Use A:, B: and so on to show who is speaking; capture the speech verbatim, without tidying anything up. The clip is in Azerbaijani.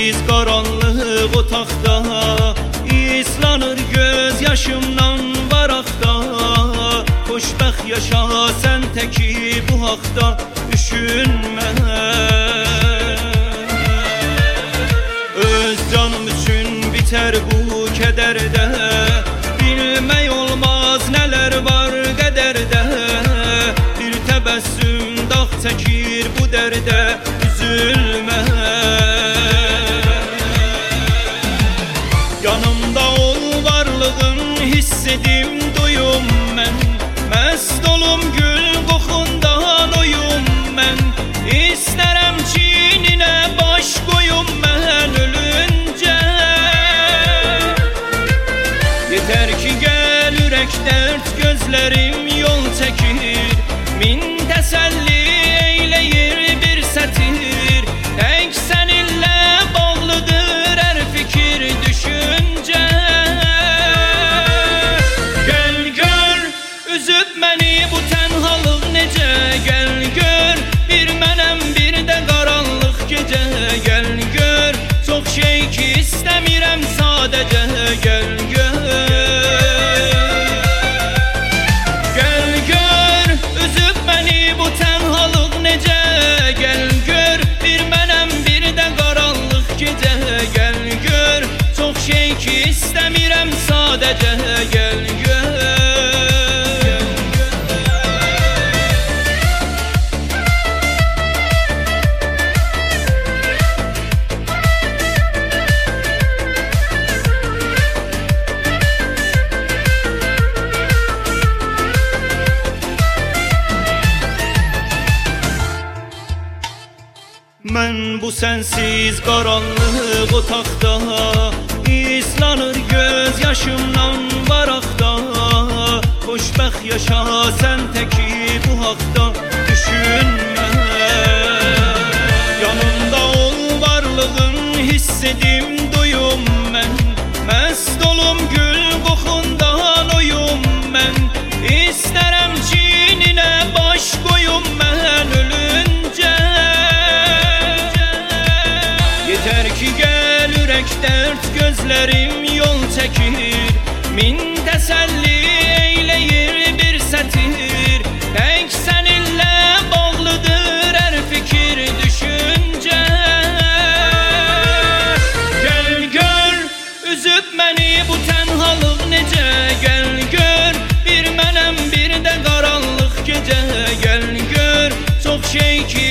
A: sensiz qaranlıq otaqda, islanır göz yaşımdan varaqda. Xoşbəxt yaşa sən təki bu haqda düşünmə. Öz canım üçün bitər bu kədərdə, bilmək olmaz nələr var qədərdə. Bir təbəssüm dağ çəkir bu dərdə, üzülmə. Yanımda ol, varlığın hiss edim duyum mən. Məst olum gül qoxundan oyum mən. İstərəm çininə baş qoyum mən ölüncə. Yetər ki gəl ürək dərd, gözlərim yol çəkir. Min təsəlli eyləyir bir sətir. Tək səninlə bağlıdır hər fikir, düşüncə. Gəl gör, üzüb məni bu tənhalıq necə. Gəl gör, bir mənəm bir də qaranlıq gecə. Gəl gör, çox şey ki istəmirəm sadəcə. Gəl gör, gəl gör, üzüb məni bu tənhalıq necə. Gəl gör, bir mənəm bir də qaranlıq gecə. Gəl gör, çox şey ki istəmirəm sadəcə. Gəl gör. Mən bu sensiz qaranlıq otaqda, islanır göz yaşımdan varaqda. Xoşbəxt yaşa sən təki bu haqda düşünmə. Yanımda ol, varlığın hiss edim duyum mən. Məst olum gül qoxundan oyum mən. İstərəm çininə baş qoyum mən ölüncə. Yetər ki gəl ürək dərd, gözlərim yol çəkir. Min təsəlli eyləyir bir sətir. Tək səninlə bağlıdır hər fikir, düşüncə. Gəl gör, üzüb məni bu tənhalıq necə. Gəl gör, bir mənəm bir də qaranlıq gecə. Gəl gör, çox şey ki